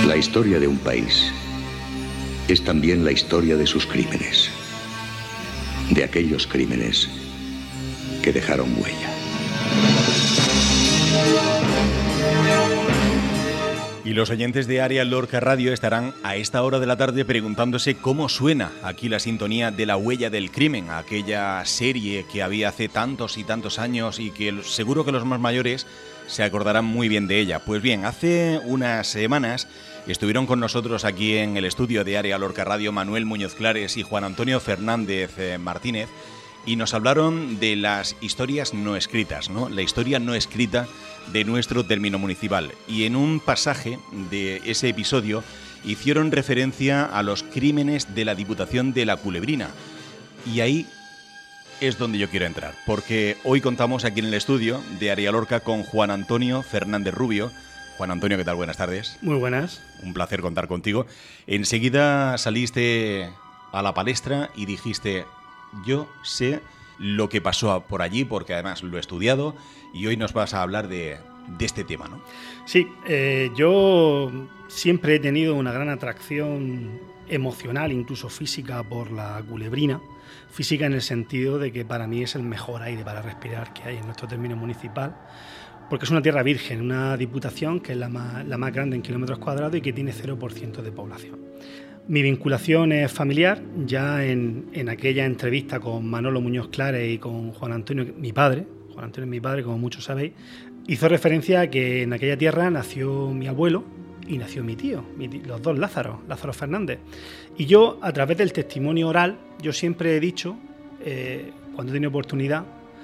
La historia de un país es también la historia de sus crímenes, de aquellos crímenes que dejaron huella. Y los oyentes de Área Lorca Radio estarán a esta hora de la tarde preguntándose cómo suena aquí la sintonía de La Huella del Crimen, aquella serie que había hace tantos y tantos años y que seguro que los más mayores se acordarán muy bien de ella. Pues bien, hace unas semanas estuvieron con nosotros aquí en el estudio de Área Lorca Radio Manuel Muñoz Clares y Juan Antonio Fernández Martínez y nos hablaron de las historias no escritas, ¿no? La historia no escrita de nuestro término municipal. Y en un pasaje de ese episodio hicieron referencia a los crímenes de la Diputación de La Culebrina. Y ahí es donde yo quiero entrar, porque hoy contamos aquí en el estudio de Área Lorca con Juan Antonio Fernández Rubio. Juan Antonio, ¿qué tal? Buenas tardes. Muy buenas. Un placer contar contigo. Enseguida saliste a la palestra y dijiste: yo sé lo que pasó por allí, porque además lo he estudiado, y hoy nos vas a hablar de este tema, ¿no? Sí, yo siempre he tenido una gran atracción emocional, incluso física, por la Culebrina. Física en el sentido de que para mí es el mejor aire para respirar que hay en nuestro término municipal, porque es una tierra virgen, una diputación que es la más grande en kilómetros cuadrados y que tiene 0% de población. Mi vinculación es familiar. Ya en aquella entrevista con Manolo Muñoz Clares y con Juan Antonio, mi padre, como muchos sabéis, hizo referencia a que en aquella tierra nació mi abuelo y nació mi tío, los dos Lázaro Fernández. Y yo, a través del testimonio oral, yo siempre he dicho, cuando he tenido oportunidad,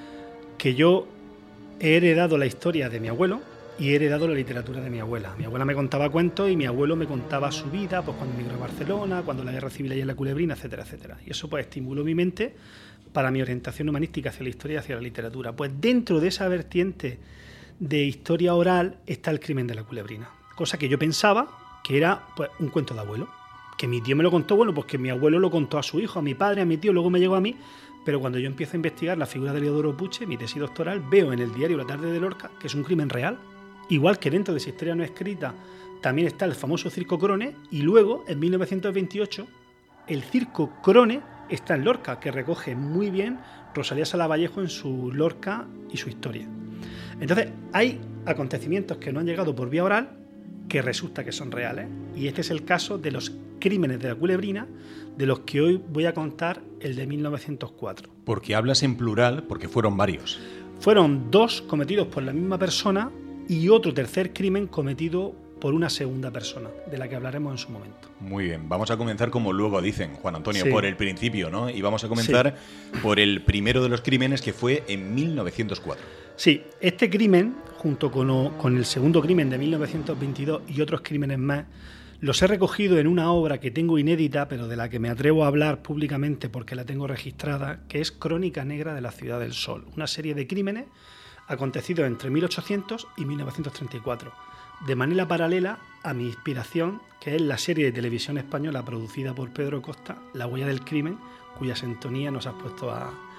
que yo he heredado la historia de mi abuelo y he heredado la literatura de mi abuela. Mi abuela me contaba cuentos y mi abuelo me contaba su vida, pues cuando emigró a Barcelona, cuando la guerra civil allá en la Culebrina, etcétera, etcétera. Y eso pues estimuló mi mente para mi orientación humanística hacia la historia y hacia la literatura. Pues dentro de esa vertiente de historia oral está el crimen de la Culebrina, cosa que yo pensaba que era pues un cuento de abuelo, que mi tío me lo contó, bueno, pues que mi abuelo lo contó a su hijo, a mi padre, a mi tío, luego me llegó a mí. Pero cuando yo empiezo a investigar la figura de Leodoro Puche, mi tesis doctoral, veo en el diario La Tarde de Lorca que es un crimen real. Igual que dentro de esa historia no escrita también está el famoso Circo Crone, y luego, en 1928, el Circo Crone está en Lorca, que recoge muy bien Rosalía Sala Vallejo en su Lorca y su historia. Entonces, hay acontecimientos que no han llegado por vía oral que resulta que son reales, y este es el caso de los crímenes de la Culebrina, de los que hoy voy a contar el de 1904. Porque hablas en plural, porque fueron varios. Fueron dos cometidos por la misma persona y otro tercer crimen cometido por una segunda persona, de la que hablaremos en su momento. Muy bien, vamos a comenzar como luego dicen, Juan Antonio, sí, por el principio, ¿no? Y vamos a comenzar por el primero de los crímenes, que fue en 1904. Sí, este crimen, junto con el segundo crimen de 1922 y otros crímenes más, los he recogido en una obra que tengo inédita, pero de la que me atrevo a hablar públicamente porque la tengo registrada, que es Crónica Negra de la Ciudad del Sol, una serie de crímenes acontecidos entre 1800 y 1934, de manera paralela a mi inspiración, que es la serie de televisión española producida por Pedro Costa, La Huella del Crimen, cuya sintonía nos has puesto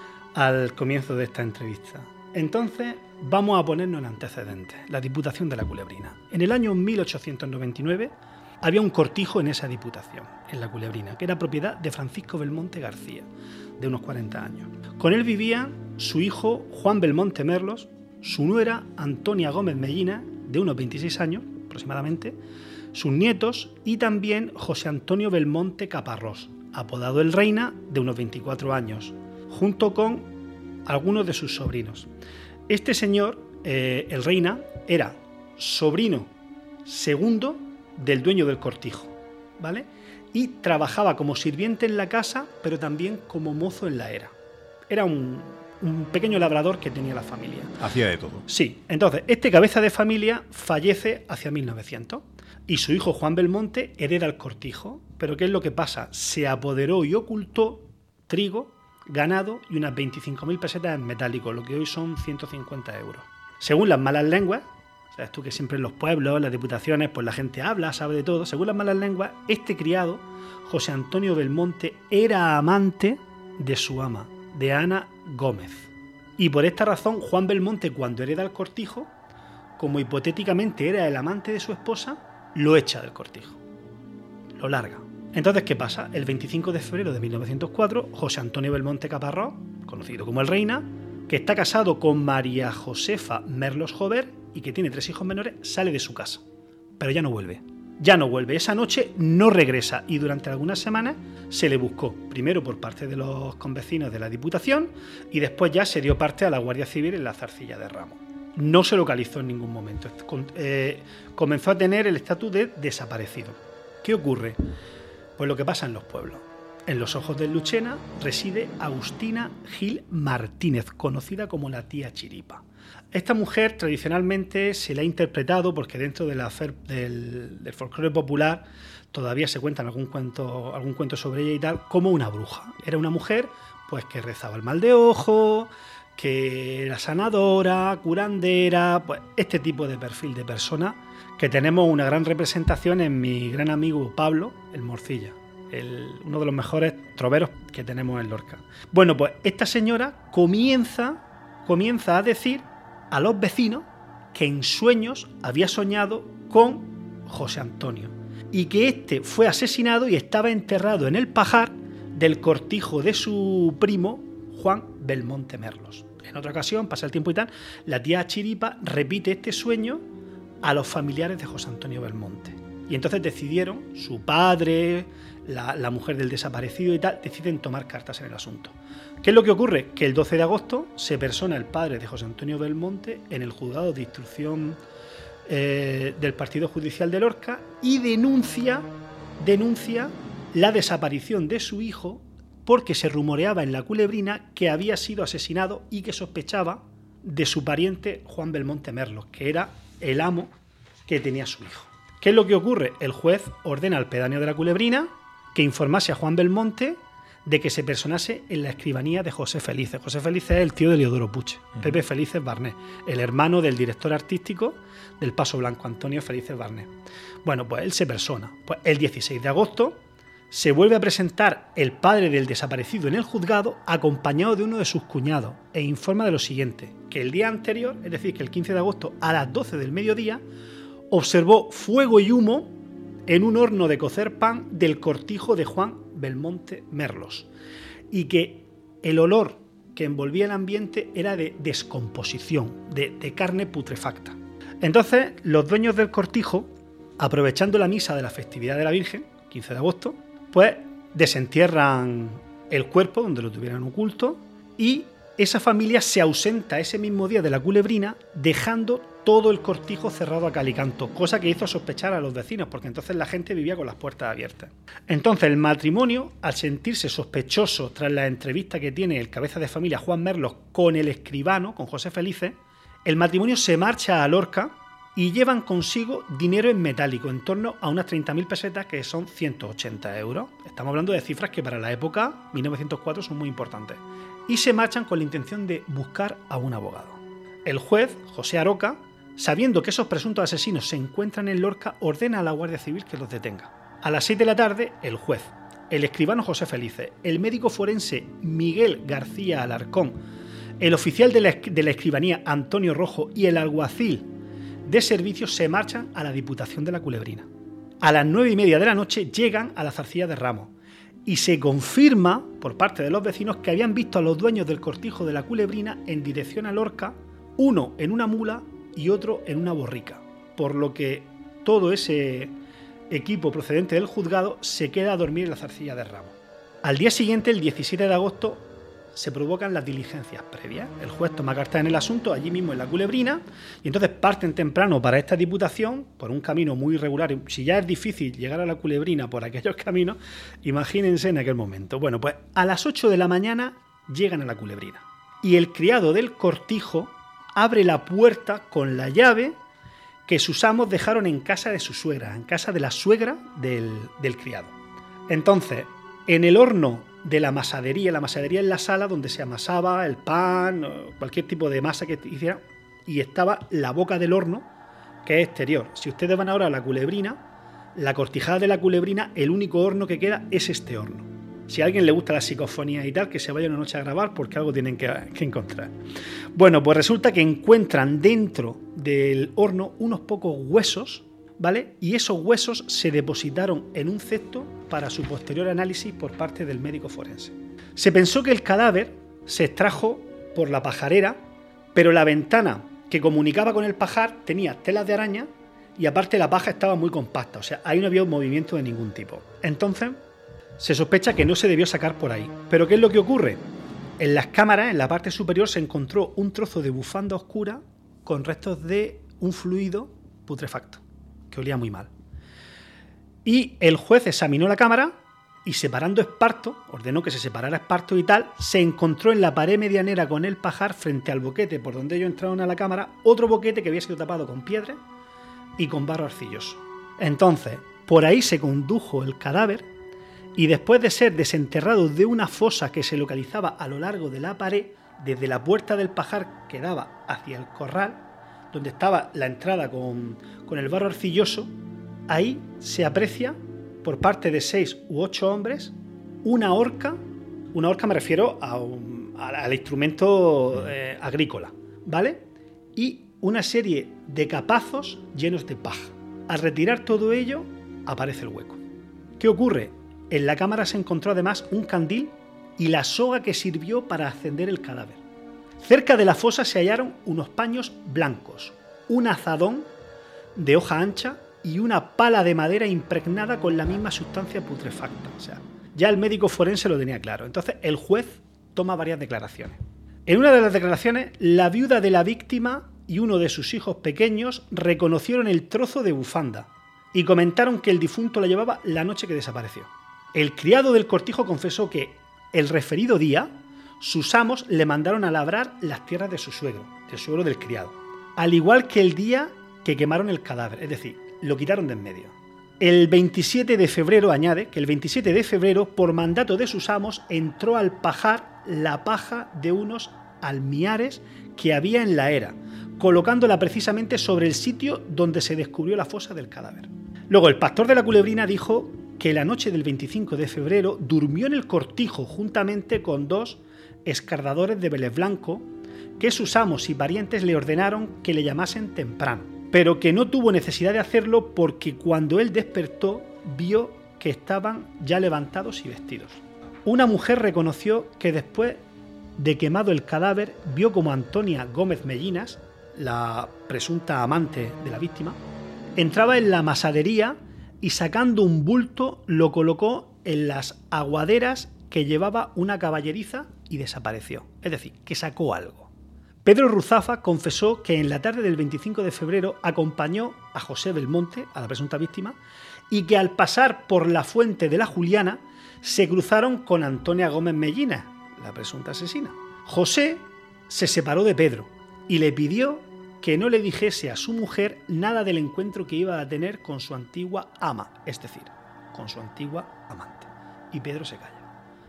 al comienzo de esta entrevista. Entonces, vamos a ponernos en antecedentes. La Diputación de la Culebrina. En el año 1899 había un cortijo en esa diputación, en la Culebrina, que era propiedad de Francisco Belmonte García, de unos 40 años. Con él vivían su hijo Juan Belmonte Merlos, su nuera Antonia Gómez Mellina, de unos 26 años aproximadamente, sus nietos y también José Antonio Belmonte Caparrós, apodado el Reina, de unos 24 años, junto con algunos de sus sobrinos. Este señor, el Reina, era sobrino segundo del dueño del cortijo, ¿vale? Y trabajaba como sirviente en la casa, pero también como mozo en la era. Era un pequeño labrador que tenía la familia. Hacía de todo. Sí, entonces, este cabeza de familia fallece hacia 1900 y su hijo Juan Belmonte hereda el cortijo. Pero ¿qué es lo que pasa? Se apoderó y ocultó trigo, ganado y unas 25.000 pesetas en metálico, lo que hoy son 150 euros. Según las malas lenguas, sabes tú que siempre en los pueblos, en las diputaciones, pues la gente habla, sabe de todo. Según las malas lenguas, este criado, José Antonio Belmonte, era amante de su ama, de Ana Gómez. Y por esta razón, Juan Belmonte, cuando hereda el cortijo, como hipotéticamente era el amante de su esposa, lo echa del cortijo, lo larga. Entonces, ¿qué pasa? El 25 de febrero de 1904, José Antonio Belmonte Caparrós, conocido como el Reina, que está casado con María Josefa Merlos Jover y que tiene 3 hijos menores, sale de su casa. Pero ya no vuelve. Esa noche no regresa y durante algunas semanas se le buscó, primero por parte de los convecinos de la Diputación y después ya se dio parte a la Guardia Civil en la Zarcilla de Ramos. No se localizó en ningún momento. Comenzó a tener el estatus de desaparecido. ¿Qué ocurre? Pues lo que pasa en los pueblos. En Los Ojos del Luchena reside Agustina Gil Martínez, conocida como la tía Chiripa. Esta mujer tradicionalmente se la ha interpretado, porque dentro del folclore popular todavía se cuentan algún cuento sobre ella y tal, como una bruja. Era una mujer pues que rezaba el mal de ojo, que era sanadora, curandera, pues este tipo de perfil de persona que tenemos una gran representación en mi gran amigo Pablo, el Morcilla, uno de los mejores troveros que tenemos en Lorca. Bueno, pues esta señora comienza a decir a los vecinos que en sueños había soñado con José Antonio y que éste fue asesinado y estaba enterrado en el pajar del cortijo de su primo Juan Belmonte Merlos. En otra ocasión, pasa el tiempo y tal, la tía Chiripa repite este sueño a los familiares de José Antonio Belmonte. Y entonces decidieron, su padre, la mujer del desaparecido y tal, deciden tomar cartas en el asunto. ¿Qué es lo que ocurre? Que el 12 de agosto se persona el padre de José Antonio Belmonte en el juzgado de instrucción del Partido Judicial de Lorca y denuncia la desaparición de su hijo porque se rumoreaba en la Culebrina que había sido asesinado y que sospechaba de su pariente Juan Belmonte Merlos, que era el amo que tenía su hijo. ¿Qué es lo que ocurre? El juez ordena al pedáneo de la Culebrina que informase a Juan Belmonte de que se personase en la escribanía de José Felices. José Felices es el tío de Leodoro Puche, Pepe Felices Barnet, el hermano del director artístico del Paso Blanco, Antonio Felices Barnet. Bueno, pues él se persona. Pues el 16 de agosto se vuelve a presentar el padre del desaparecido en el juzgado acompañado de uno de sus cuñados e informa de lo siguiente, que el día anterior, es decir, que el 15 de agosto a las 12 del mediodía, observó fuego y humo en un horno de cocer pan del cortijo de Juan Belmonte Merlos y que el olor que envolvía el ambiente era de descomposición, de carne putrefacta. Entonces, los dueños del cortijo, aprovechando la misa de la festividad de la Virgen, 15 de agosto, pues desentierran el cuerpo donde lo tuvieran oculto y esa familia se ausenta ese mismo día de la Culebrina, dejando todo el cortijo cerrado a cal y canto, cosa que hizo sospechar a los vecinos, porque entonces la gente vivía con las puertas abiertas. Entonces el matrimonio, al sentirse sospechoso tras la entrevista que tiene el cabeza de familia Juan Merlos con el escribano, con José Felices, el matrimonio se marcha a Lorca y llevan consigo dinero en metálico, en torno a unas 30.000 pesetas, que son 180 euros. Estamos hablando de cifras que para la época, 1904, son muy importantes. Y se marchan con la intención de buscar a un abogado. El juez, José Aroca, sabiendo que esos presuntos asesinos se encuentran en Lorca, ordena a la Guardia Civil que los detenga. A las 6 de la tarde, el juez, el escribano José Felices, el médico forense Miguel García Alarcón, el oficial de la escribanía Antonio Rojo y el alguacil de servicios se marchan a la Diputación de la Culebrina. A las 9:30 de la noche llegan a la Zarcilla de Ramos y se confirma por parte de los vecinos que habían visto a los dueños del cortijo de la Culebrina en dirección a Lorca, uno en una mula y otro en una borrica, por lo que todo ese equipo procedente del juzgado se queda a dormir en la Zarcilla de Ramos. Al día siguiente, el 17 de agosto, se provocan las diligencias previas. El juez toma cartas en el asunto allí mismo en la Culebrina y entonces parten temprano para esta diputación por un camino muy irregular. Si ya es difícil llegar a la Culebrina por aquellos caminos, imagínense en aquel momento. Bueno, pues a las 8 de la mañana llegan a la Culebrina y el criado del cortijo abre la puerta con la llave que sus amos dejaron en casa de su suegra, en casa de la suegra del criado. Entonces, en el horno de la masadería es la sala donde se amasaba el pan, cualquier tipo de masa que hiciera, y estaba la boca del horno, que es exterior. Si ustedes van ahora a la Culebrina, la cortijada de la Culebrina, el único horno que queda es este horno. Si a alguien le gusta la psicofonía y tal, que se vaya una noche a grabar porque algo tienen que encontrar. Bueno, pues resulta que encuentran dentro del horno unos pocos huesos ¿vale? Y esos huesos se depositaron en un cesto para su posterior análisis por parte del médico forense. Se pensó que el cadáver se extrajo por la pajarera, pero la ventana que comunicaba con el pajar tenía telas de araña y aparte la paja estaba muy compacta, o sea, ahí no había un movimiento de ningún tipo. Entonces, se sospecha que no se debió sacar por ahí. ¿Pero qué es lo que ocurre? En las cámaras, en la parte superior, se encontró un trozo de bufanda oscura con restos de un fluido putrefacto, que olía muy mal. Y el juez examinó la cámara y, separando esparto, ordenó que se separara esparto y tal, se encontró en la pared medianera con el pajar, frente al boquete por donde ellos entraron a la cámara, otro boquete que había sido tapado con piedra y con barro arcilloso. Entonces, por ahí se condujo el cadáver y después de ser desenterrado de una fosa que se localizaba a lo largo de la pared, desde la puerta del pajar que daba hacia el corral, donde estaba la entrada con el barro arcilloso, ahí se aprecia por parte de 6 u 8 hombres una horca me refiero al instrumento agrícola, ¿vale? Y una serie de capazos llenos de paja. Al retirar todo ello, aparece el hueco. ¿Qué ocurre? En la cámara se encontró además un candil y la soga que sirvió para ascender el cadáver. Cerca de la fosa se hallaron unos paños blancos, un azadón de hoja ancha y una pala de madera impregnada con la misma sustancia putrefacta. O sea, ya el médico forense lo tenía claro. Entonces el juez toma varias declaraciones. En una de las declaraciones, la viuda de la víctima y uno de sus hijos pequeños reconocieron el trozo de bufanda y comentaron que el difunto la llevaba la noche que desapareció. El criado del cortijo confesó que el referido día sus amos le mandaron a labrar las tierras de su suegro, del suegro del criado, al igual que el día que quemaron el cadáver, es decir, lo quitaron de en medio. El 27 de febrero, añade, que el 27 de febrero, por mandato de sus amos, entró al pajar la paja de unos almiares que había en la era, colocándola precisamente sobre el sitio donde se descubrió la fosa del cadáver. Luego, el pastor de la Culebrina dijo que la noche del 25 de febrero durmió en el cortijo juntamente con 2 escardadores de Vélez Blanco que sus amos y parientes le ordenaron que le llamasen temprano, pero que no tuvo necesidad de hacerlo porque cuando él despertó vio que estaban ya levantados y vestidos. Una mujer reconoció que después de quemado el cadáver vio como Antonia Gómez Mellinas, la presunta amante de la víctima, entraba en la masadería y sacando un bulto lo colocó en las aguaderas que llevaba una caballeriza y desapareció. Es decir, que sacó algo. Pedro Ruzafa confesó que en la tarde del 25 de febrero acompañó a José Belmonte, a la presunta víctima, y que al pasar por la fuente de la Juliana se cruzaron con Antonia Gómez Mellinas, la presunta asesina. José se separó de Pedro y le pidió que no le dijese a su mujer nada del encuentro que iba a tener con su antigua ama, es decir, con su antigua amante. Y Pedro se calla.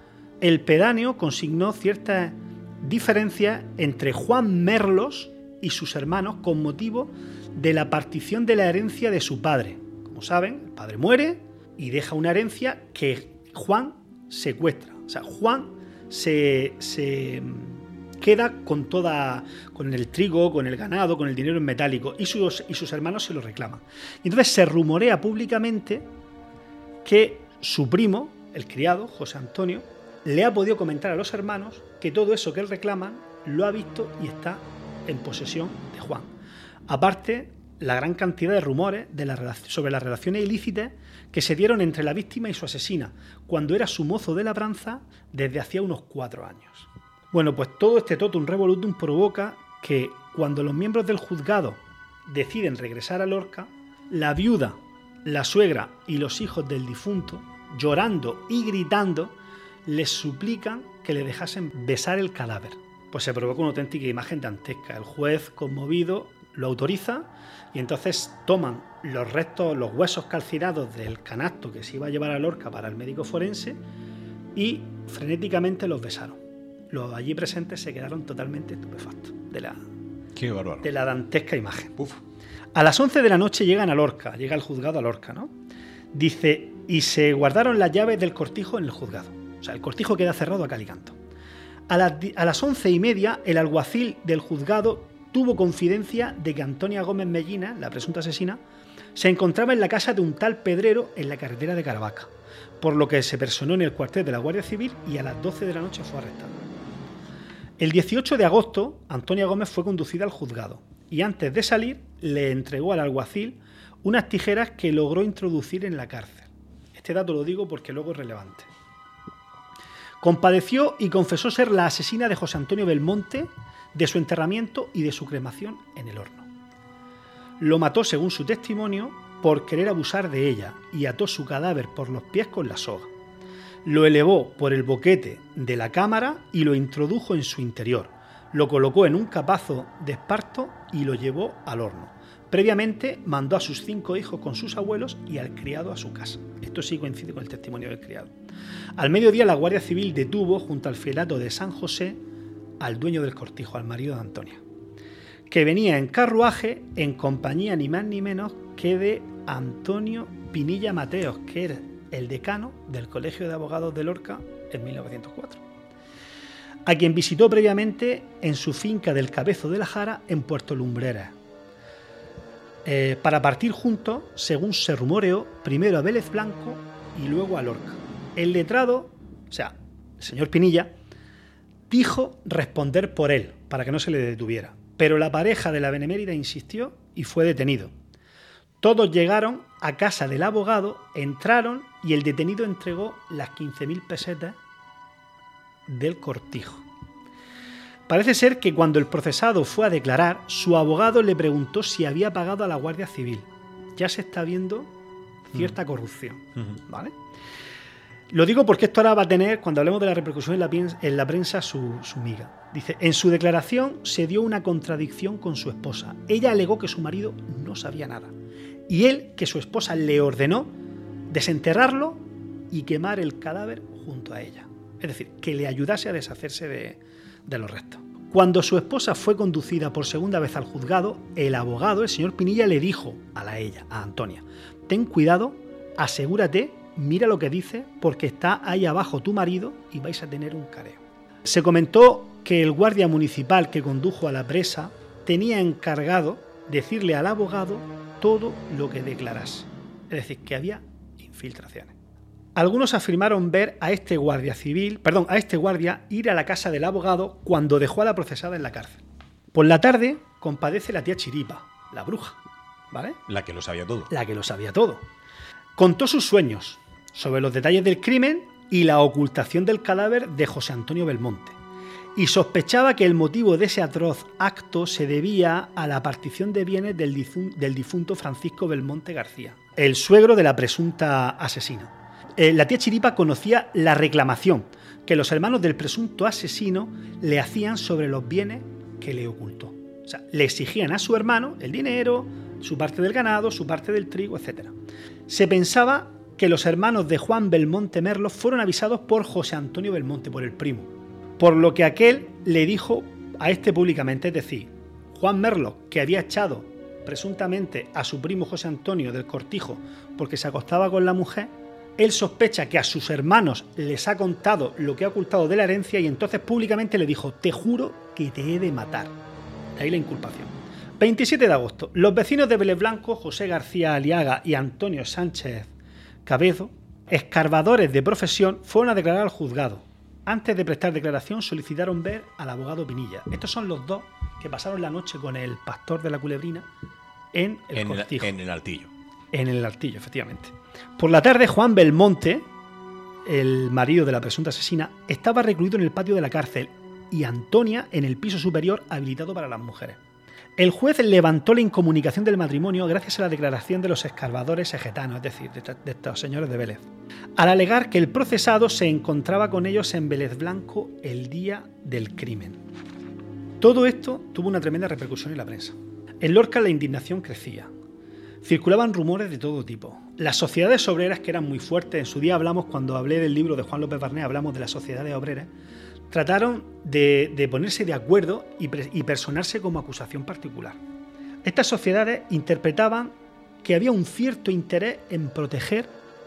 El pedáneo consignó ciertas diferencias entre Juan Merlos y sus hermanos con motivo de la partición de la herencia de su padre. Como saben, el padre muere y deja una herencia que Juan secuestra. O sea, Juan se queda con el trigo, con el ganado, con el dinero en metálico y sus hermanos se lo reclaman. Y entonces se rumorea públicamente que su primo, el criado, José Antonio, le ha podido comentar a los hermanos que todo eso que él reclama lo ha visto y está en posesión de Juan. Aparte, la gran cantidad de rumores sobre las relaciones ilícitas que se dieron entre la víctima y su asesina, cuando era su mozo de labranza desde hacía unos 4 años. Bueno, pues todo este totum revolutum provoca que cuando los miembros del juzgado deciden regresar a Lorca, la viuda, la suegra y los hijos del difunto, llorando y gritando, les suplican que le dejasen besar el cadáver. Pues se provoca una auténtica imagen dantesca. El juez, conmovido, lo autoriza y entonces toman los restos, los huesos calcinados del canasto que se iba a llevar a Lorca para el médico forense y frenéticamente los besaron. Los allí presentes se quedaron totalmente estupefactos de la dantesca imagen. Uf. A las 11 de la noche llegan a Lorca, llega el juzgado a Lorca, ¿no? Dice, y se guardaron las llaves del cortijo en el juzgado. O sea, el cortijo queda cerrado a cal y canto. A las 11:30, el alguacil del juzgado tuvo confidencia de que Antonia Gómez Mellina, la presunta asesina, se encontraba en la casa de un tal Pedrero en la carretera de Caravaca, por lo que se personó en el cuartel de la Guardia Civil y a las 12 de la noche fue arrestada. El 18 de agosto, Antonia Gómez fue conducida al juzgado y antes de salir le entregó al alguacil unas tijeras que logró introducir en la cárcel. Este dato lo digo porque luego es relevante. Compadeció y confesó ser la asesina de José Antonio Belmonte, de su enterramiento y de su cremación en el horno. Lo mató, según su testimonio, por querer abusar de ella y ató su cadáver por los pies con la soga. Lo elevó por el boquete de la cámara y lo introdujo en su interior. Lo colocó en un capazo de esparto y lo llevó al horno. Previamente mandó a sus 5 hijos con sus abuelos y al criado a su casa. Esto sí coincide con el testimonio del criado. Al mediodía la Guardia Civil detuvo junto al fielato de San José al dueño del cortijo, al marido de Antonia, que venía en carruaje en compañía ni más ni menos que de Antonio Pinilla Mateos, que era el decano del Colegio de Abogados de Lorca en 1904, a quien visitó previamente en su finca del Cabezo de la Jara en Puerto Lumbreras, para partir juntos, según se rumoreó, primero a Vélez Blanco y luego a Lorca. El letrado, o sea, el señor Pinilla, dijo responder por él, para que no se le detuviera, pero la pareja de la Benemérita insistió y fue detenido. Todos llegaron a casa del abogado, entraron y el detenido entregó las 15.000 pesetas del cortijo. Parece ser que cuando el procesado fue a declarar, su abogado le preguntó si había pagado a la Guardia Civil. Ya se está viendo cierta corrupción, ¿vale? Lo digo porque esto ahora va a tener, cuando hablemos de la repercusión en la prensa, su miga. Dice, en su declaración se dio una contradicción con su esposa. Ella alegó que su marido no sabía nada. Y él, que su esposa le ordenó desenterrarlo y quemar el cadáver junto a ella. Es decir, que le ayudase a deshacerse de los restos. Cuando su esposa fue conducida por segunda vez al juzgado, el abogado, el señor Pinilla, le dijo a Antonia, ten cuidado, asegúrate, mira lo que dice, porque está ahí abajo tu marido y vais a tener un careo. Se comentó que el guardia municipal que condujo a la presa tenía encargado decirle al abogado todo lo que declarase. Es decir, que había infiltraciones. Algunos afirmaron ver a este guardia ir a la casa del abogado cuando dejó a la procesada en la cárcel. Por la tarde compadece la tía Chiripa, la bruja, ¿vale? La que lo sabía todo. La que lo sabía todo. Contó sus sueños sobre los detalles del crimen y la ocultación del cadáver de José Antonio Belmonte. Y sospechaba que el motivo de ese atroz acto se debía a la partición de bienes del difunto Francisco Belmonte García, el suegro de la presunta asesina. La tía Chiripa conocía la reclamación que los hermanos del presunto asesino le hacían sobre los bienes que le ocultó. O sea, le exigían a su hermano el dinero, su parte del ganado, su parte del trigo, etc. Se pensaba que los hermanos de Juan Belmonte Merlo fueron avisados por José Antonio Belmonte, por el primo, por lo que aquel le dijo a este públicamente, es decir, Juan Merlo, que había echado presuntamente a su primo José Antonio del cortijo porque se acostaba con la mujer, él sospecha que a sus hermanos les ha contado lo que ha ocultado de la herencia y entonces públicamente le dijo, te juro que te he de matar. De ahí la inculpación. 27 de agosto. Los vecinos de Vélez Blanco, José García Aliaga y Antonio Sánchez Cabezo, escarbadores de profesión, fueron a declarar al juzgado. Antes de prestar declaración solicitaron ver al abogado Pinilla. Estos son los dos que pasaron la noche con el pastor de la Culebrina en el cortijo. En el Altillo. En el Altillo, efectivamente. Por la tarde, Juan Belmonte, el marido de la presunta asesina, estaba recluido en el patio de la cárcel y Antonia en el piso superior habilitado para las mujeres. El juez levantó la incomunicación del matrimonio gracias a la declaración de los escarbadores egetanos, es decir, de estos señores de Vélez, al alegar que el procesado se encontraba con ellos en Vélez Blanco el día del crimen. Todo esto tuvo una tremenda repercusión en la prensa. En Lorca la indignación crecía. Circulaban rumores de todo tipo. Las sociedades obreras, que eran muy fuertes, en su día hablamos, cuando hablé del libro de Juan López Barné, hablamos de las sociedades obreras, trataron de ponerse de acuerdo y personarse como acusación particular. Estas sociedades interpretaban que había un cierto interés en proteger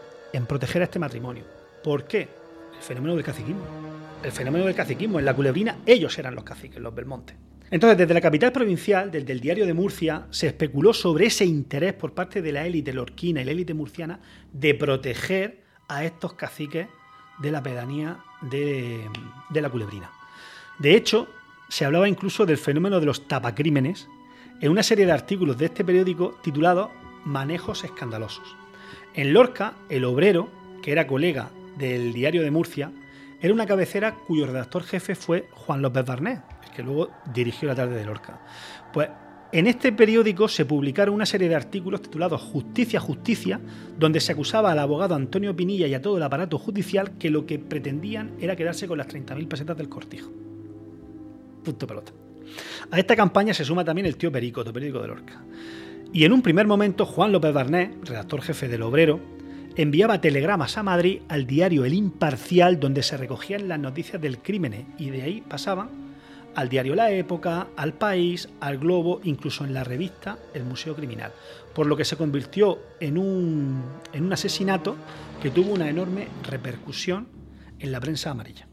a este matrimonio. ¿Por qué? El fenómeno del caciquismo. El fenómeno del caciquismo. En la Culebrina ellos eran los caciques, los Belmonte. Entonces, desde la capital provincial, desde el Diario de Murcia, se especuló sobre ese interés por parte de la élite lorquina y la élite murciana de proteger a estos caciques de la pedanía de la Culebrina. De hecho, se hablaba incluso del fenómeno de los tapacrímenes en una serie de artículos de este periódico titulados Manejos escandalosos. En Lorca, El Obrero, que era colega del Diario de Murcia, era una cabecera cuyo redactor jefe fue Juan López Barnés, el que luego dirigió La Tarde de Lorca. Pues en este periódico se publicaron una serie de artículos titulados Justicia, Justicia, donde se acusaba al abogado Antonio Pinilla y a todo el aparato judicial que lo que pretendían era quedarse con las 30.000 pesetas del cortijo. Punto pelota. A esta campaña se suma también el tío Perico, del periódico de Lorca. Y en un primer momento, Juan López Barnés, redactor jefe del Obrero, enviaba telegramas a Madrid al diario El Imparcial, donde se recogían las noticias del crimen, y de ahí pasaban al diario La Época, al País, al Globo, incluso en la revista El Museo Criminal, por lo que se convirtió en un asesinato que tuvo una enorme repercusión en la prensa amarilla.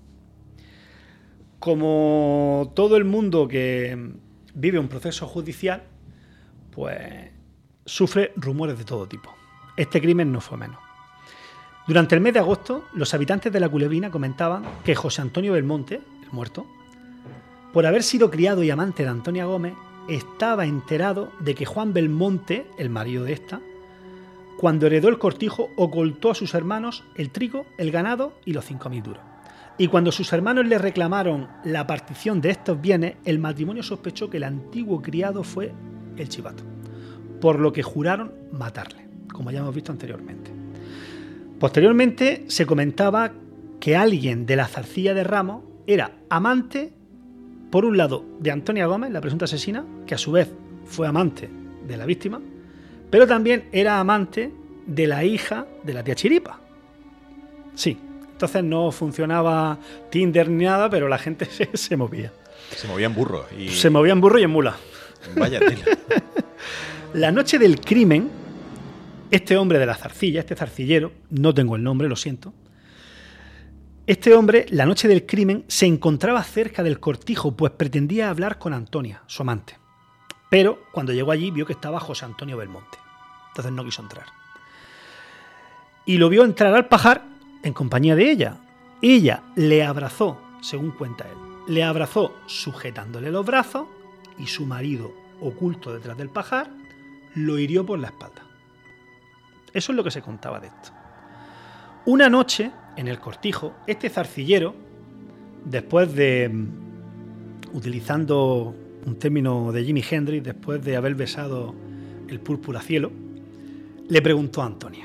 Como todo el mundo que vive un proceso judicial, pues sufre rumores de todo tipo. Este crimen no fue menos. Durante el mes de agosto, los habitantes de la Culebrina comentaban que José Antonio Belmonte, el muerto, por haber sido criado y amante de Antonia Gómez, estaba enterado de que Juan Belmonte, el marido de esta, cuando heredó el cortijo, ocultó a sus hermanos el trigo, el ganado y los 5.000 duros. Y cuando sus hermanos le reclamaron la partición de estos bienes, el matrimonio sospechó que el antiguo criado fue el chivato, por lo que juraron matarle, como ya hemos visto anteriormente. Posteriormente se comentaba que alguien de la Zarcilla de Ramos era amante, por un lado, de Antonia Gómez, la presunta asesina, que a su vez fue amante de la víctima, pero también era amante de la hija de la tía Chiripa. Sí, entonces no funcionaba Tinder ni nada, pero la gente se movía. Se movía en burro. Se movía en burro y en mula. Vaya tela. La noche del crimen, este hombre de la Zarcilla, este zarcillero, no tengo el nombre, lo siento, este hombre, la noche del crimen, se encontraba cerca del cortijo, pues pretendía hablar con Antonia, su amante. Pero cuando llegó allí vio que estaba José Antonio Belmonte. Entonces no quiso entrar. Y lo vio entrar al pajar en compañía de ella. Ella le abrazó, según cuenta él, le abrazó sujetándole los brazos y su marido, oculto detrás del pajar, lo hirió por la espalda. Eso es lo que se contaba de esto. Una noche, en el cortijo, este zarcillero, después de, utilizando un término de Jimi Hendrix, después de haber besado el púrpura cielo, le preguntó a Antonia: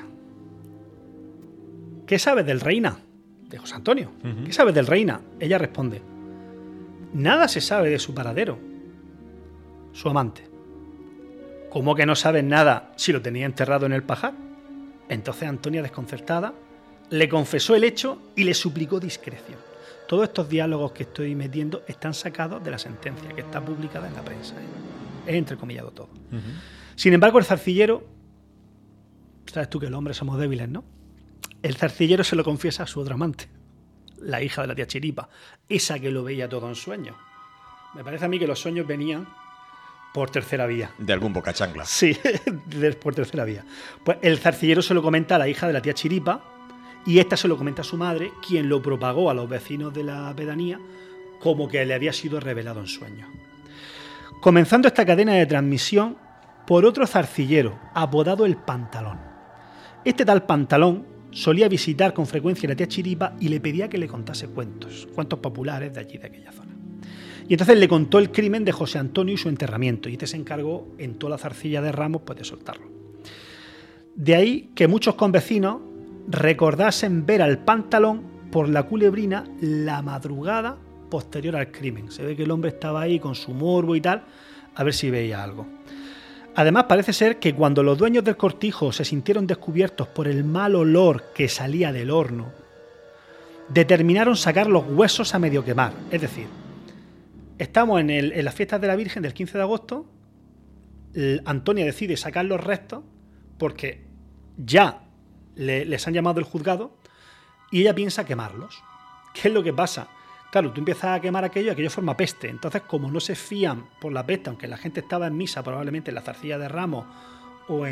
¿qué sabes del Reina? De José Antonio. ¿Qué sabes del Reina? Ella responde: nada se sabe de su paradero. Su amante: ¿cómo que no sabes nada si lo tenía enterrado en el pajar? Entonces Antonia, desconcertada, le confesó el hecho y le suplicó discreción. Todos estos diálogos que estoy metiendo están sacados de la sentencia, que está publicada en la prensa. Es entrecomillado todo. Sin embargo, el zarcillero, sabes tú que los hombres somos débiles, ¿no? El zarcillero se lo confiesa a su otra amante, la hija de la tía Chiripa, esa que lo veía todo en sueños. Me parece a mí que los sueños venían por tercera vía. De algún bocachancla. Sí, por tercera vía. Pues el zarcillero se lo comenta a la hija de la tía Chiripa y esta se lo comenta a su madre, quien lo propagó a los vecinos de la pedanía como que le había sido revelado en sueños. Comenzando esta cadena de transmisión por otro zarcillero, apodado el Pantalón. Este tal Pantalón solía visitar con frecuencia a la tía Chiripa y le pedía que le contase cuentos populares de allí, de aquella zona. Y entonces le contó el crimen de José Antonio y su enterramiento, y este se encargó en toda la Zarcilla de Ramos pues de soltarlo. De ahí que muchos convecinos recordasen ver al Pantalón por la Culebrina la madrugada posterior al crimen. Se ve que el hombre estaba ahí con su morbo y tal, a ver si veía algo. Además, parece ser que cuando los dueños del cortijo se sintieron descubiertos por el mal olor que salía del horno, determinaron sacar los huesos a medio quemar. Es decir, estamos en las fiestas de la Virgen del 15 de agosto, Antonia decide sacar los restos porque ya les han llamado del juzgado y ella piensa quemarlos. ¿Qué es lo que pasa? Claro, tú empiezas a quemar aquello y aquello forma peste. Entonces, como no se fían por la peste, aunque la gente estaba en misa, probablemente en la zarcilla de Ramos o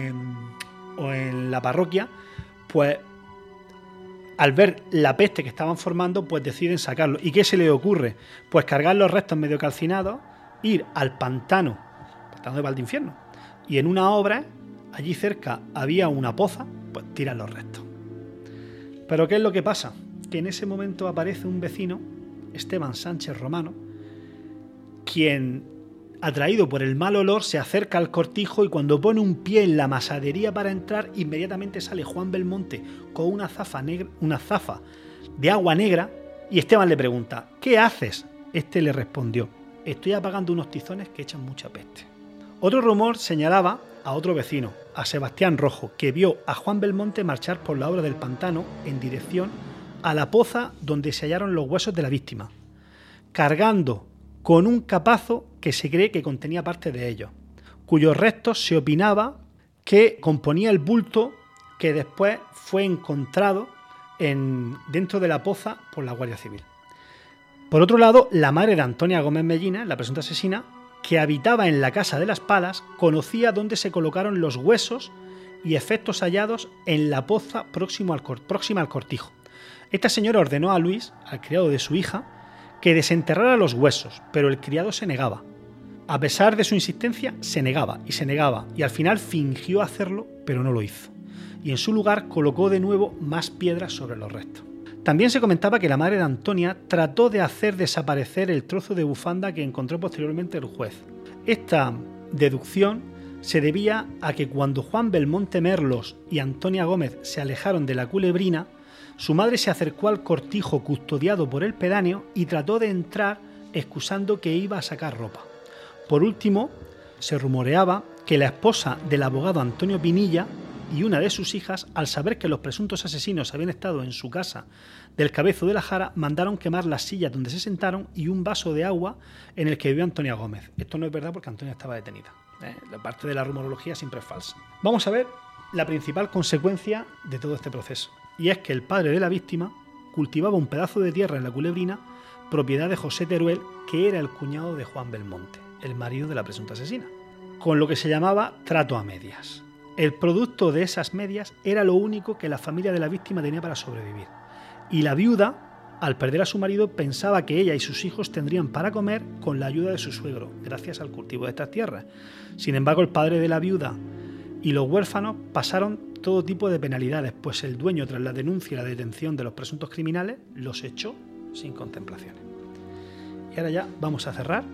en la parroquia, pues al ver la peste que estaban formando, pues deciden sacarlo. ¿Y qué se les ocurre? Pues cargar los restos medio calcinados, ir al pantano de Valdinfierno, y en una obra, allí cerca había una poza, pues tiran los restos. Pero ¿qué es lo que pasa? Que en ese momento aparece un vecino, Esteban Sánchez Romano, quien, atraído por el mal olor, se acerca al cortijo y cuando pone un pie en la masadería para entrar, inmediatamente sale Juan Belmonte con una zafa de agua negra y Esteban le pregunta: ¿qué haces? Este le respondió: estoy apagando unos tizones que echan mucha peste. Otro rumor señalaba a otro vecino, a Sebastián Rojo, que vio a Juan Belmonte marchar por la obra del pantano en dirección a la poza donde se hallaron los huesos de la víctima, cargando con un capazo que se cree que contenía parte de ellos, cuyos restos se opinaba que componía el bulto que después fue encontrado dentro de la poza por la Guardia Civil. Por otro lado, la madre de Antonia Gómez Mellina, la presunta asesina, que habitaba en la Casa de las Palas, conocía dónde se colocaron los huesos y efectos hallados en la poza próxima al cortijo. Esta señora ordenó a Luis, al criado de su hija, que desenterrara los huesos, pero el criado se negaba. A pesar de su insistencia, se negaba, y al final fingió hacerlo, pero no lo hizo. Y en su lugar colocó de nuevo más piedras sobre los restos. También se comentaba que la madre de Antonia trató de hacer desaparecer el trozo de bufanda que encontró posteriormente el juez. Esta deducción se debía a que cuando Juan Belmonte Merlos y Antonia Gómez se alejaron de la Culebrina, su madre se acercó al cortijo custodiado por el pedáneo y trató de entrar excusando que iba a sacar ropa. Por último, se rumoreaba que la esposa del abogado Antonio Pinilla y una de sus hijas, al saber que los presuntos asesinos habían estado en su casa del Cabezo de la Jara, mandaron quemar las sillas donde se sentaron y un vaso de agua en el que vivió Antonia Gómez. Esto no es verdad porque Antonia estaba detenida. La parte de la rumorología siempre es falsa. Vamos a ver la principal consecuencia de todo este proceso. Y es que el padre de la víctima cultivaba un pedazo de tierra en la Culebrina, propiedad de José Teruel, que era el cuñado de Juan Belmonte, el marido de la presunta asesina, con lo que se llamaba trato a medias. El producto de esas medias era lo único que la familia de la víctima tenía para sobrevivir. Y la viuda, al perder a su marido, pensaba que ella y sus hijos tendrían para comer con la ayuda de su suegro, gracias al cultivo de estas tierras. Sin embargo, el padre de la viuda y los huérfanos pasaron todo tipo de penalidades, pues el dueño, tras la denuncia y la detención de los presuntos criminales, los echó sin contemplaciones. Y ahora ya vamos a cerrar,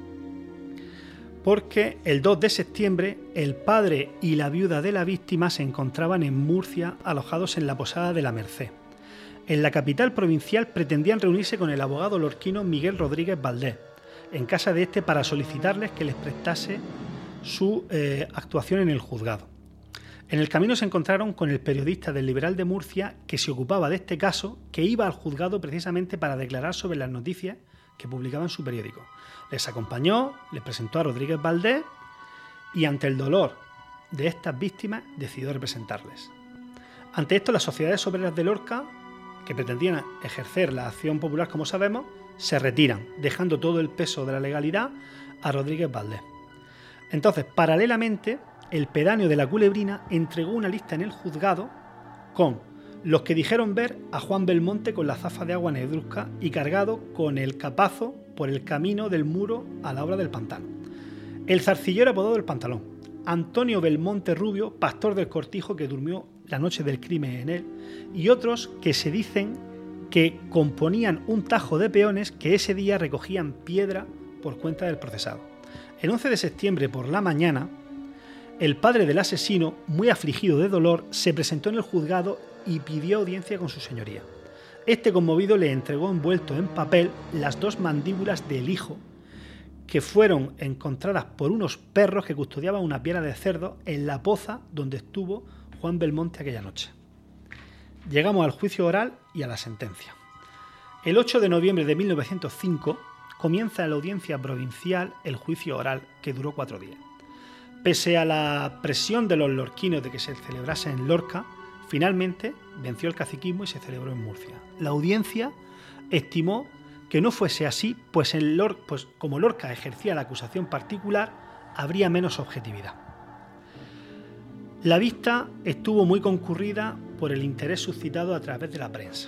porque el 2 de septiembre el padre y la viuda de la víctima se encontraban en Murcia, alojados en la Posada de la Merced. En la capital provincial pretendían reunirse con el abogado lorquino Miguel Rodríguez Valdés, en casa de este, para solicitarles que les prestase su actuación en el juzgado. En el camino se encontraron con el periodista del Liberal de Murcia que se ocupaba de este caso, que iba al juzgado precisamente para declarar sobre las noticias que publicaba en su periódico. Les acompañó, les presentó a Rodríguez Valdés y ante el dolor de estas víctimas decidió representarles. Ante esto, las sociedades obreras de Lorca, que pretendían ejercer la acción popular, como sabemos, se retiran, dejando todo el peso de la legalidad a Rodríguez Valdés. Entonces, paralelamente, el pedáneo de la Culebrina entregó una lista en el juzgado con los que dijeron ver a Juan Belmonte con la zafa de agua negruzca y cargado con el capazo por el camino del muro a la obra del pantano. El zarcillero apodado El Pantalón, Antonio Belmonte Rubio, pastor del cortijo que durmió la noche del crimen en él, y otros que se dicen que componían un tajo de peones que ese día recogían piedra por cuenta del procesado. El 11 de septiembre por la mañana, el padre del asesino, muy afligido de dolor, se presentó en el juzgado y pidió audiencia con su señoría. Este, conmovido, le entregó envuelto en papel las 2 mandíbulas del hijo, que fueron encontradas por unos perros que custodiaban una piara de cerdo en la poza donde estuvo Juan Belmonte aquella noche. Llegamos al juicio oral y a la sentencia. El 8 de noviembre de 1905 comienza en la audiencia provincial el juicio oral, que duró 4 días. Pese a la presión de los lorquinos de que se celebrase en Lorca, finalmente venció el caciquismo y se celebró en Murcia. La audiencia estimó que no fuese así, pues como Lorca ejercía la acusación particular, habría menos objetividad. La vista estuvo muy concurrida por el interés suscitado a través de la prensa.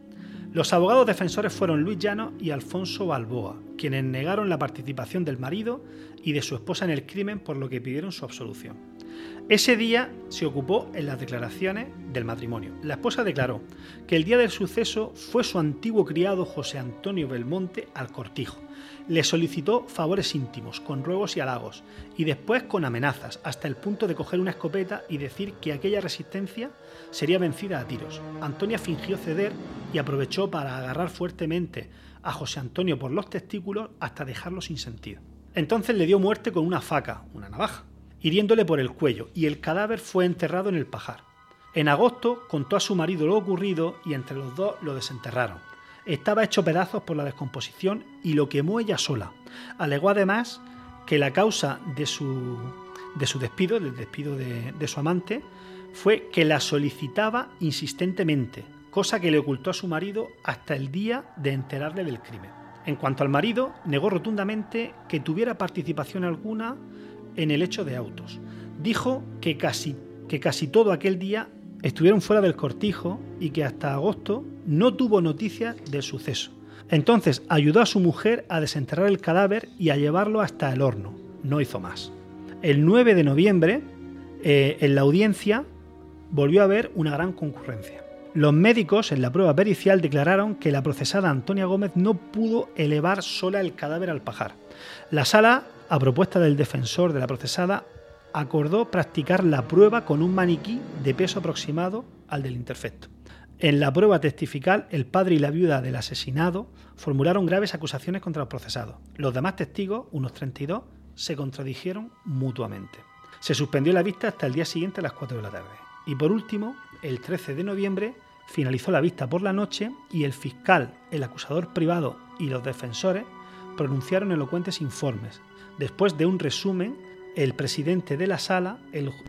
Los abogados defensores fueron Luis Llanos y Alfonso Balboa, quienes negaron la participación del marido y de su esposa en el crimen, por lo que pidieron su absolución. Ese día se ocupó en las declaraciones del matrimonio. La esposa declaró que el día del suceso fue su antiguo criado José Antonio Belmonte al cortijo. Le solicitó favores íntimos, con ruegos y halagos, y después con amenazas, hasta el punto de coger una escopeta y decir que aquella resistencia sería vencida a tiros. Antonia fingió ceder y aprovechó para agarrar fuertemente a José Antonio por los testículos hasta dejarlo sin sentido. Entonces le dio muerte con una faca, una navaja, hiriéndole por el cuello, y el cadáver fue enterrado en el pajar. En agosto contó a su marido lo ocurrido y entre los dos lo desenterraron. Estaba hecho pedazos por la descomposición y lo quemó ella sola. Alegó además que la causa de su despido, del despido de su amante, fue que la solicitaba insistentemente, cosa que le ocultó a su marido hasta el día de enterarle del crimen. En cuanto al marido, negó rotundamente que tuviera participación alguna en el hecho de autos. Dijo que casi todo aquel día estuvieron fuera del cortijo y que hasta agosto no tuvo noticias del suceso. Entonces ayudó a su mujer a desenterrar el cadáver y a llevarlo hasta el horno. No hizo más. El 9 de noviembre, en la audiencia, volvió a haber una gran concurrencia. Los médicos en la prueba pericial declararon que la procesada Antonia Gómez no pudo elevar sola el cadáver al pajar. La sala, a propuesta del defensor de la procesada, acordó practicar la prueba con un maniquí de peso aproximado al del interfecto. En la prueba testifical, el padre y la viuda del asesinado formularon graves acusaciones contra los procesados. Los demás testigos, unos 32, se contradijeron mutuamente. Se suspendió la vista hasta el día siguiente a las 4 de la tarde. Y por último, el 13 de noviembre, finalizó la vista por la noche y el fiscal, el acusador privado y los defensores pronunciaron elocuentes informes. Después de un resumen, el presidente de la sala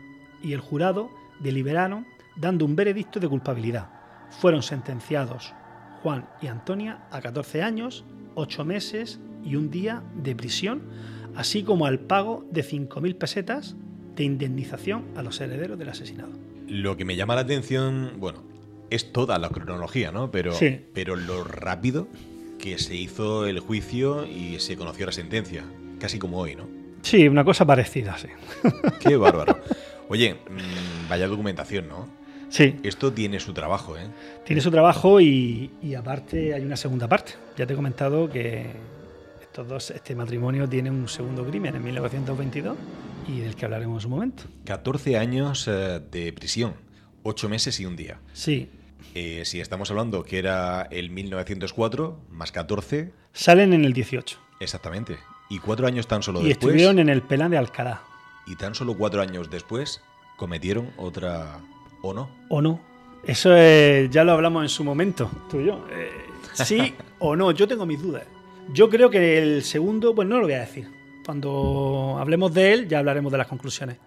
y el jurado deliberaron dando un veredicto de culpabilidad. Fueron sentenciados Juan y Antonia a 14 años, 8 meses y un día de prisión, así como al pago de 5.000 pesetas de indemnización a los herederos del asesinado. Lo que me llama la atención, bueno, es toda la cronología, ¿no? Pero lo rápido que se hizo el juicio y se conoció la sentencia, casi como hoy, ¿no? Sí, una cosa parecida, sí. Qué bárbaro. Oye, vaya documentación, ¿no? Sí. Esto tiene su trabajo, ¿eh? Tiene su trabajo y aparte hay una segunda parte. Ya te he comentado que este matrimonio tiene un segundo crimen en 1922 y del que hablaremos en su momento. 14 años de prisión, 8 meses y un día. Sí. Si estamos hablando que era el 1904, más 14... Salen en el 18. Exactamente. Y 4 años tan solo y después... Y estuvieron en el Penal de Alcalá. Y tan solo 4 años después cometieron otra... ¿O no? ¿O no? Eso ya lo hablamos en su momento, tú y yo. Sí o no, yo tengo mis dudas. Yo creo que el segundo, pues no lo voy a decir. Cuando hablemos de él ya hablaremos de las conclusiones.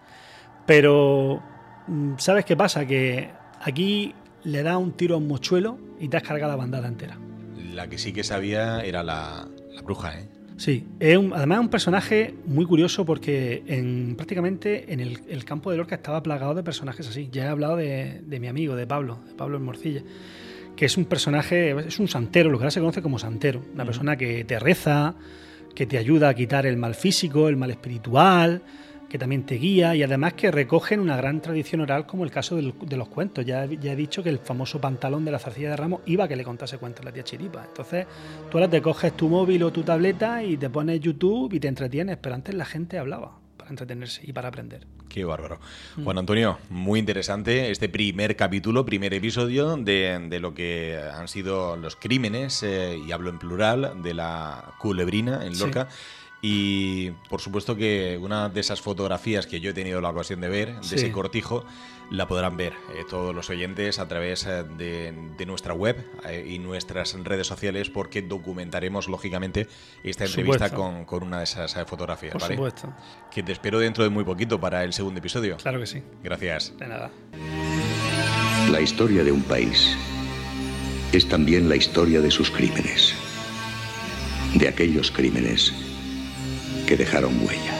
Pero, ¿sabes qué pasa? Que aquí le da un tiro a un mochuelo y te has cargado la bandada entera. La que sí que sabía era la bruja, ¿eh? Sí, además es un personaje muy curioso porque prácticamente en el campo de Lorca estaba plagado de personajes así. Ya he hablado de mi amigo, de Pablo el Morcilla, que es un personaje, es un santero, lo que ahora se conoce como santero. Una persona que te reza, que te ayuda a quitar el mal físico, el mal espiritual, que también te guía y además que recogen una gran tradición oral como el caso de los cuentos. Ya he dicho que el famoso pantalón de la Zarcilla de Ramos iba a que le contase cuentos a la tía Chiripa. Entonces tú ahora te coges tu móvil o tu tableta y te pones YouTube y te entretienes, pero antes la gente hablaba para entretenerse y para aprender. Qué bárbaro. Juan Antonio, muy interesante este primer capítulo, primer episodio de lo que han sido los crímenes, y hablo en plural, de la Culebrina en Lorca. Sí. Y por supuesto que una de esas fotografías que yo he tenido la ocasión de ver, de ese cortijo, la podrán ver todos los oyentes a través de nuestra web y nuestras redes sociales, porque documentaremos lógicamente esta entrevista con una de esas fotografías. Por supuesto. Que te espero dentro de muy poquito para el segundo episodio. Claro que sí. Gracias. De nada. La historia de un país es también la historia de sus crímenes, de aquellos crímenes que dejaron huella.